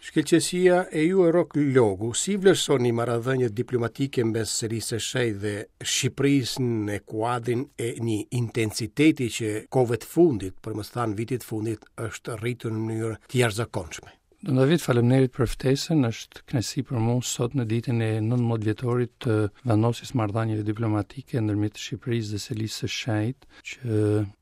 Shkëlqësia e ju e Roklogu, si vlerësoni marrëdhëniet diplomatike mes Selisë së Shejtë dhe Shqipërisë në kuadrin e një intensiteti që kohëve të fundit, për mos thënë vitit të fundit, është rritur në mënyrë të jashtëzakonshme? David, faleminderit për ftesën. Është kënaqësi për mua sot në ditën e 19 vjetorit të vendosjes marrëdhënieve diplomatike ndërmjet Shqipërisë dhe Selisë së Shejtë që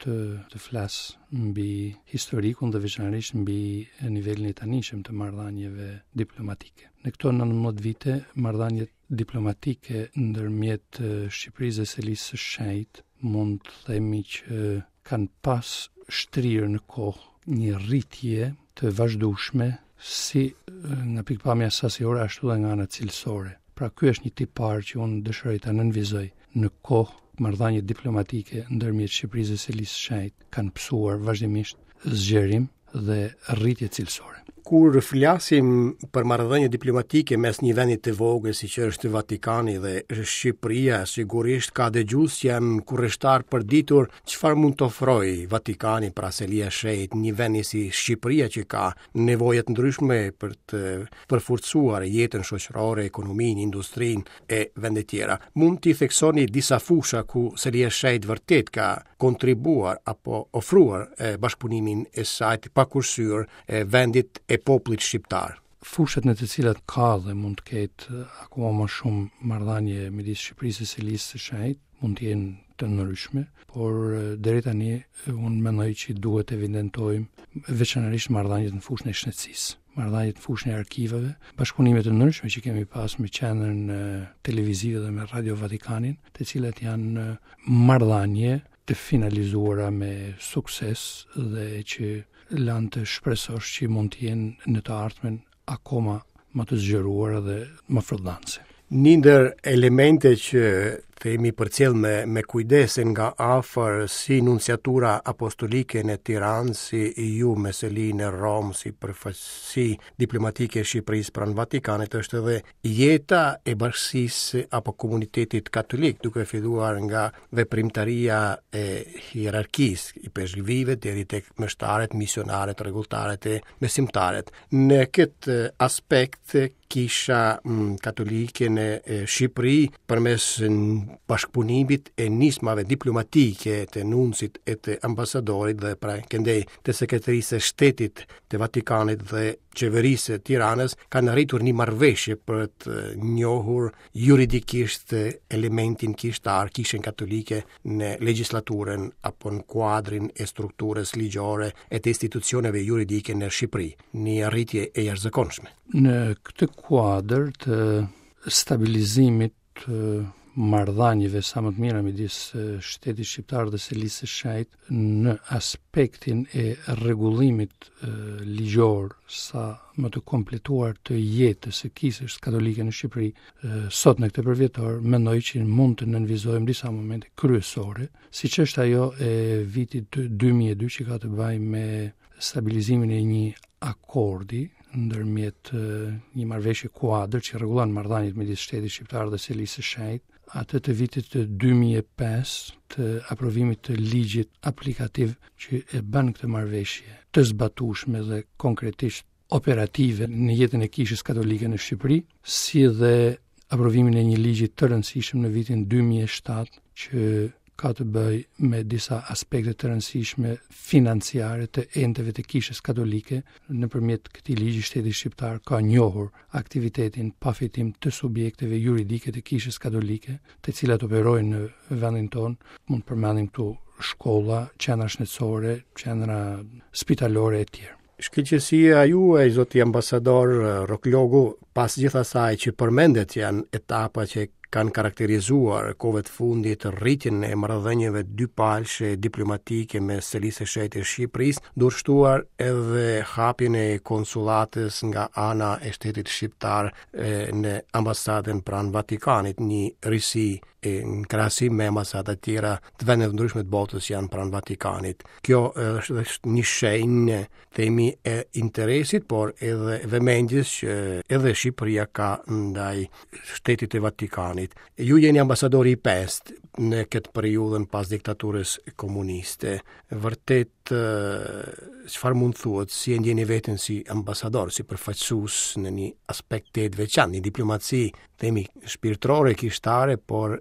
të flas mbi historikun dhe veçanërisht mbi nivelin e tanishëm të marrëdhënieve diplomatike. Në këto 19 vite, marrëdhëniet diplomatike ndërmjet Shqipërisë dhe Selisë së Shejtë mund të themi që kanë pas shtrirë në kohë një rritje të vazhdueshme si nga pikpamja sasiore ashtu dhe nga ana cilësore. Pra ky është një tipar që unë dëshiroj ta nënvizoj. Në kohë marrëdhëniet diplomatike ndërmjet Shqipërisë dhe Selisë së Shejtë kanë pësuar vazhdimisht zgjerim dhe rritje cilësore. Kur flasim për marrëdhënie diplomatike mes një vendi të vogël siç është Vatikani dhe Shqipëria, sigurisht ka dëgjues që janë kurreshtar përditur çfarë mund të ofrojë Vatikani pra Selia e Shejtë, një vend si Shqipëria që ka nevoja të ndryshme për të përforcuar jetën shoqërore, ekonominë, industrinë e vende tjera. Mund t'i theksoni disa fusha ku Selia e Shejtë vërtet ka kontribuar apo ofruar bashkëpunimin e saj të pakursyer vendit e popullit shqiptar? Fushat në të cilat ka dhe mund të ketë akoma më shumë marrëdhënie midis Shqipërisë dhe Selisë së Shejtë mund të jenë të ndryshme, por deri tani unë mendoj që duhet të evidentojmë veçanërisht marrëdhëniet në fushën e shëndetësisë, marrëdhëniet në fushën e arkiveve, bashkëpunime të ndryshme që kemi pas me qendrën televizive dhe me Radio Vatikanin, të cilat janë marrëdhënie të finalizuara me sukses dhe që lanë të shpresosh që mund të jenë në të ardhmen akoma më të zgjeruara dhe më frodhanse. Një ndër elemente që themi përcjell me kujdes nga afër si nunciatura apostolike në Tiranë, si ju me selinë e Rom, si përfaqësi diplomatike e Shqipërisë pranë Vatikanit, është edhe jeta e bashkisë apo komunitetit katolik, duke filluar nga veprimtaria e hierarkisë i peshqvive deri tek mështarët, misionarët, rregulltarët e besimtarët. Në këtë aspekt Kisha katolike në Shqipëri përmes bashkëpunimit e nismave diplomatike të nuncit e të ambasadorit dhe pra këndej të sekretarisë së shtetit të Vatikanit dhe qeverisë të Tiranës kanë arritur një marrëveshje për të njohur juridikisht elementin kishtar, kishën katolike në legjislaturën apo në kuadrin e strukturës ligjore e të institucioneve juridike në Shqipëri, një arritje e jashtëzakonshme. Në këtë kuadër të stabilizimit të marrëdhënieve sa më të mira midis shtetit shqiptar dhe Selisë së Shejtë në aspektin e rregullimit ligjor sa më të kompletuar të jetës së Kishës katolike në Shqipëri, sot në këtë përvjetor mendoj që mund të nënvizojmë disa momente kryesore, siç është ajo e vitit 2002 që ka të bëjë me stabilizimin e një akordi ndërmjet një marrëveshje kuadër që rregullon marrëdhëniet midis shtetit shqiptar dhe Selisë së Shejtë, atë të vitit të 2005 të aprovimit të ligjit aplikativ që e bën këtë marrëveshje të zbatueshme dhe konkretisht operative në jetën e Kishës katolike në Shqipëri, si dhe aprovimin e një ligji të rëndësishëm në vitin 2007 që ka të bëj me disa aspekte të rëndësishme financiare të enteve të Kishës katolike. Nëpërmjet këtij ligji shteti shqiptar ka njohur aktivitetin pa fitim të subjekteve juridike të Kishës katolike, të cilat operojnë në vendin tonë. Mund të përmendim këtu shkolla, qendra shëndetësore, qendra spitalore e tjerë. Shkëlqësia juaj, zoti ambasador Roklogu, pas gjithë asaj që përmendet janë etapa që kanë karakterizuar kohëve të fundit rritjen e marrëdhënieve dypalëshe diplomatike me Selisë së Shejtë e Shqipërisë, ndërshtuar edhe hapjen e konsulatës nga ana e shtetit shqiptar në ambasadën pranë Vatikanit, një risi në krahasim me ambasadat tjera të vendeve të ndryshme të botës janë pranë Vatikanit. Kjo është një shenjë, themi, e interesit, por edhe vëmendjes që edhe Shqipëria ka ndaj shtetit e Vatikanit. Ju jeni ambasadori i 5 në këtë periudhën pas diktaturës komuniste. Vërtet, çfarë mund thuhet, si e ndjeni veten si ambasador, si përfaqësues në një aspekt të veçantë, një diplomaci, themi, shpirtërore, kishtare, por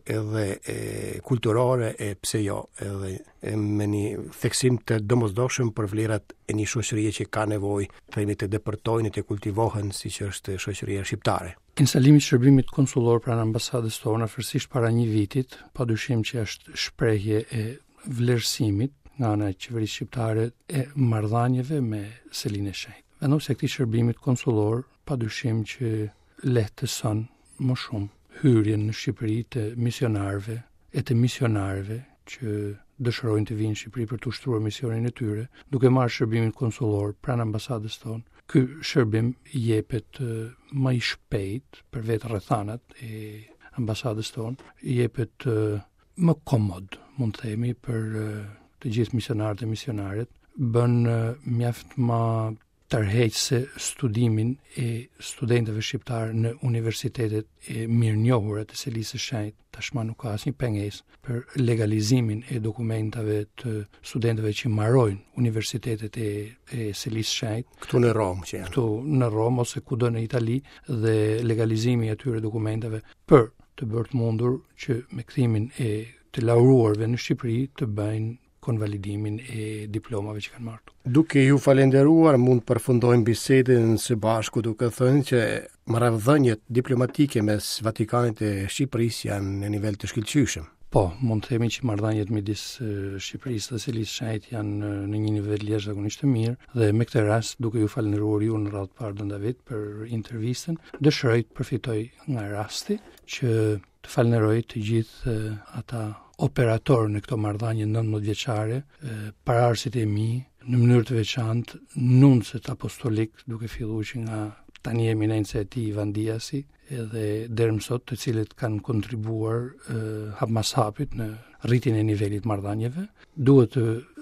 edhe kulturore, pse jo, edhe me një theksim të domosdoshëm për vlerat e një shoqërie që ka nevojë, themi, të depërtojnë, të kultivohen, siç është shoqëria shqiptare. Instalimi i shërbimit konsullor pranë ambasadës tonë afërsisht para një vitit, padyshim që është shprehje e vlerësimit nga ana e qeverisë shqiptare e marrëdhënieve me Selinë e Shenjtë. Vendosja e këtij shërbimit konsullor padyshim që lehtëson më shumë hyrjen në Shqipëri të misionarëve e të misionarëve që dëshirojnë të vinë në Shqipëri për të ushtruar misionin e tyre, duke marrë shërbimin konsullor pranë ambasadës tonë. Ky shërbim jepet më i shpejt për vetë rrethanat e ambasadës tonë, jepet më komod, mund të themi, për të gjithë misionarët e misionaret, bën mjaft më tërheqëse studimin e studentëve shqiptar në universitetet e mirënjohura të Selisë së Shenjtë. Tashmë nuk ka asnjë pengesë për legalizimin e dokumentave të studentëve që mbarojnë universitetet e Selisë së Shenjtë. Këtu në Rom që janë. Këtu në Rom ose kudo në Itali, dhe legalizimi i atyre dokumentave për të bërë të mundur që me kthimin e të lauruarve në Shqipëri të bëjnë konvalidimin e diplomave që kanë marrë. Duke ju falenderuar, mund përfundojmë bisedën së bashku duke thënë që marrëdhëniet diplomatike mes Vatikanit e Shqipërisë janë në nivel të shkëlqyeshëm. Po, mund të themi që marrëdhëniet midis Shqipërisë dhe Selisë së Shenjtë janë në një nivel jashtëzakonisht të mirë, dhe me këtë rast, duke ju falënderuar ju në radhë parë Don David për intervistën, dëshiroj të përfitoj nga rasti që të falenderoj të gjithë ata operatorë në këto marrëdhënie 19 vjeçare, pararësit e mi, në mënyrë të veçantë, nuncët apostolik, duke filluar që nga tani eminenca e tij Ivan Diasi, edhe deri më sot, të cilët kanë kontribuar hap mas hapit në rritjen e nivelit marrëdhënieve. Duhet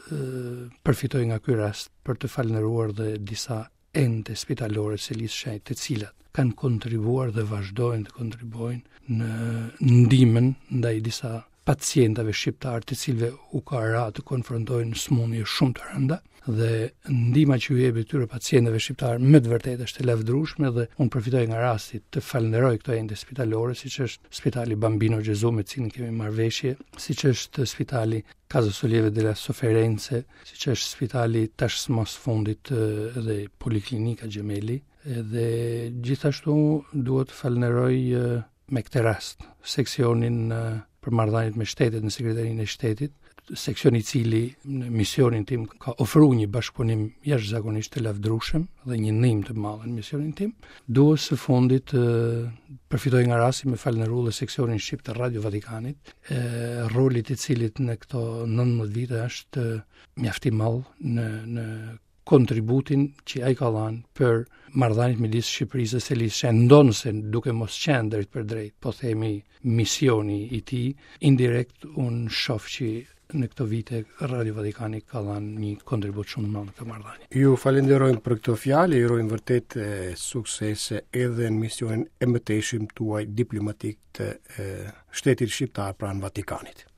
të përfitoj nga ky rast për të falënderuar dhe disa ente spitalore të Selisë së Shenjtë, të cilat kanë kontribuar dhe vazhdojnë të kontribuojnë në ndihmën ndaj disa pacientave shqiptar të cilëve u ka ra të konfrontojnë smundje shumë të rënda, dhe ndihma që ju jepet këtyre pacientëve shqiptar me të vërtetë është e lavdërueshme, dhe unë përfitoj nga rasti të falenderoj këto ente spitalore, siç është Spitali Bambino Gesù, me cilin kemi marrëveshje, siç është Spitali Casa Sollievo della Sofferenze, siç është Spitali tash së fundit dhe Poliklinika Gemelli, dhe gjithashtu duhet të falenderoj me këtë rast seksionin për marrëdhëniet me shtetet në Sekretarinë e Shtetit, seksioni i cili në misionin tim ka ofruar një bashkëpunim jashtëzakonisht të lavdërueshëm dhe një ndihmë të madhe në misionin tim. Dua së fundit përfitoj nga rasti me falënderuar dhe seksionin shqip të Radio Vatikanit, rolit i cilit në këto 19 vite është mjaft i madh në kontributin që ai ka dhënë për marrëdhëniet midis Shqipërisë dhe Selisë së Shenjtë, ndonse duke mos qenë drejt për drejt, po themi misioni i tij, indirekt unë shoh që në këto vite Radio Vatikani ka dhënë një kontribut shumë të madh në këtë marrëdhënie. Ju falenderojmë për këtë fjalë, ju urojmë vërtet suksese edhe në misionin e mëtejshëm tuaj diplomatik të shtetit shqiptar pranë Vatikanit.